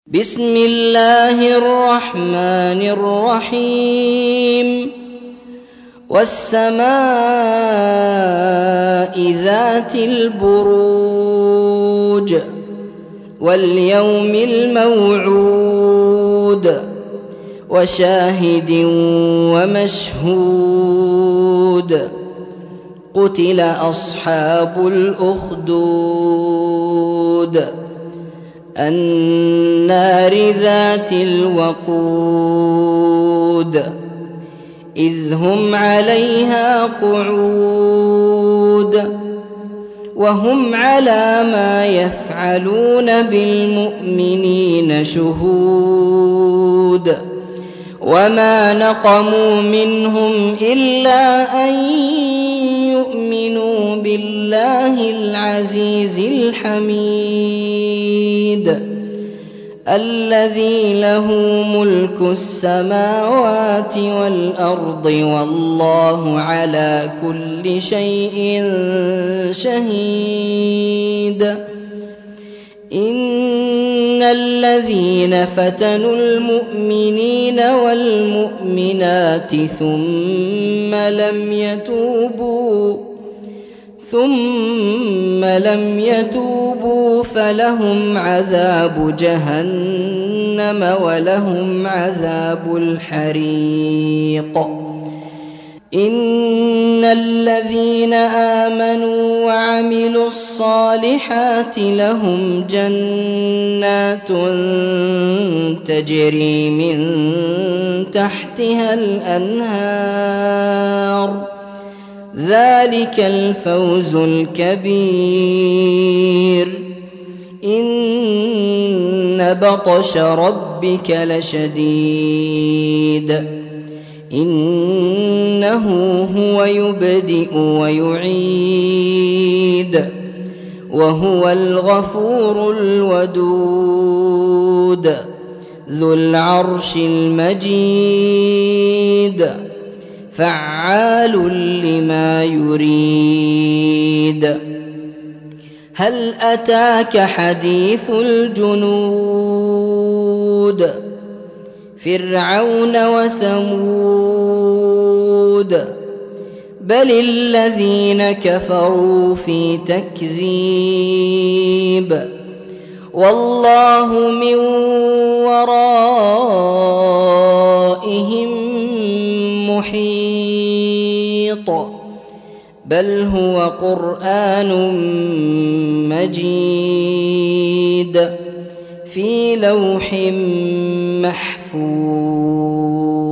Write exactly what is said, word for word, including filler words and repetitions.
بسم الله الرحمن الرحيم والسماء ذات البروج واليوم الموعود وشاهد ومشهود قتل أصحاب الأخدود النار ذات الوقود إذ هم عليها قعود وهم على ما يفعلون بالمؤمنين شهود وما نقموا منهم إلا أن يؤمنوا بالله العزيز الحميد الذي له ملك السماوات والأرض والله على كل شيء شهيد إن الذين فتنوا المؤمنين والمؤمنات ثم لم يتوبوا ثم لم يتوبوا فلهم عذاب جهنم ولهم عذاب الحريق إن الذين آمنوا وعملوا الصالحات لهم جنات تجري من تحتها الأنهار ذلك الفوز الكبير إن بطش ربك لشديد إنه هو يبدئ ويعيد وهو الغفور الودود ذو العرش المجيد فعال لما يريد هل أتاك حديث الجنود فرعون وثمود بل الذين كفروا في تكذيب والله من ورائهم محيط بل هو قرآن مجيد في لوح محفوظ.